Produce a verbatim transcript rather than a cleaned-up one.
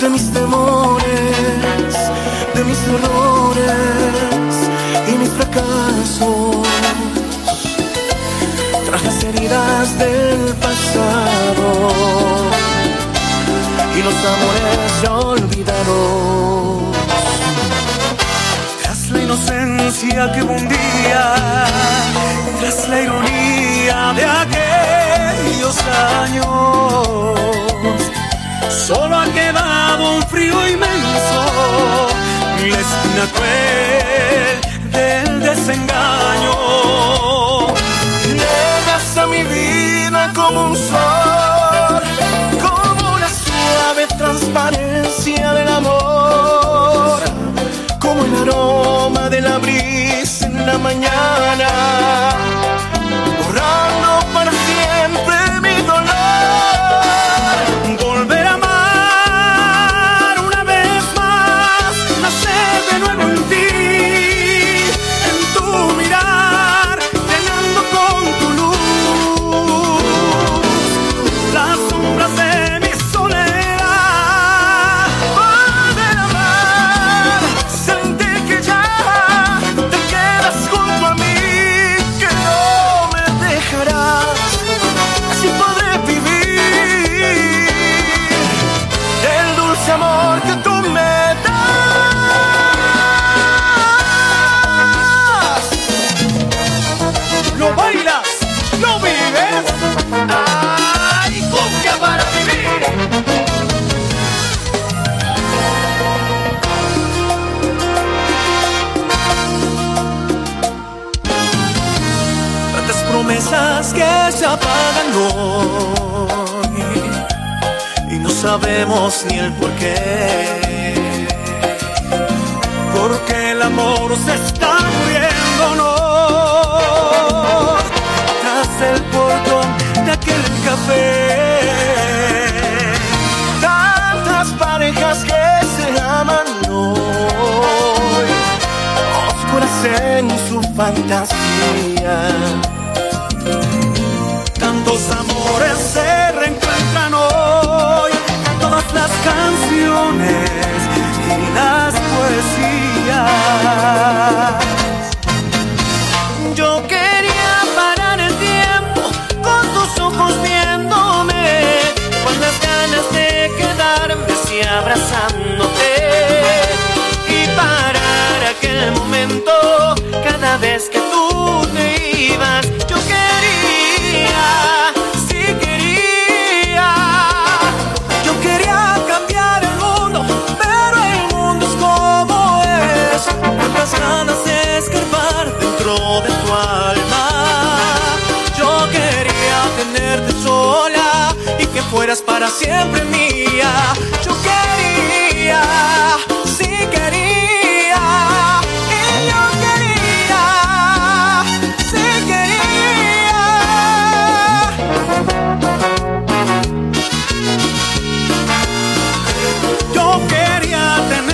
de mis temores, de mis errores y mis fracasos. Tras las heridas del pasado y los amores ya olvidados. Tras la inocencia que hubo un día, tras la ironía de aquellos años, solo ha quedado un frío inmenso, la espina cruel del desengaño. Llegas a mi vida como un sol, como una suave transparencia del amor, como el aroma de la brisa en la mañana, borrando para siempre mi dolor. Volver a amar una vez más, nacer de nuevo en ti, en tu mirar, llenando con tu luz las sombras de mi soledad. Volver a amar, sentir que ya te quedas junto a mí, que no me dejarás, así podré vivir el dulce amor que tú me das. ¿Lo bailas? ¿Lo vives? ¡Ay, cumbia para vivir! Tantas promesas que se apagan hoy y no sabemos ni el porqué, porque el amor se está muriendo, no. Tras el portón de aquel café, tantas parejas que se aman hoy, oscuras en su fantasía. Tantos amores se reencuentran hoy, todas las canciones y las poesías. Yo quería parar el tiempo con tus ojos viéndome, con las ganas de quedarme así abrazándote, y parar aquel momento cada vez que tú te ibas. Yo quería, sí quería, yo quería cambiar el mundo, pero el mundo es como es. Tantas ganas de escarbar dentro de tu alma. Yo quería tenerte sola y que fueras para siempre mía. Yo quería